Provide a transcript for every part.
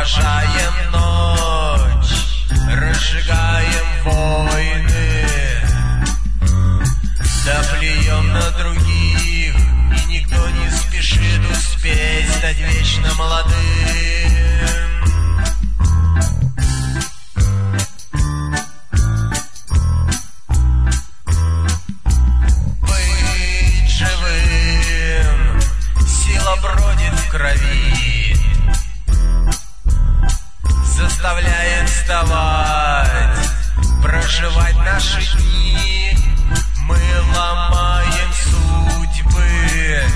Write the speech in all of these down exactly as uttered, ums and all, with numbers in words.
провожаем ночь, разжигаем войны, да плюем на других, и никто не спешит успеть стать вечно молодым. Быть живым, сила бродит в крови, заставляет вставать, проживать наши дни. Мы ломаем судьбы,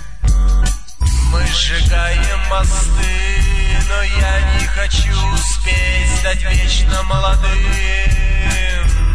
мы сжигаем мосты, но я не хочу успеть стать вечно молодым.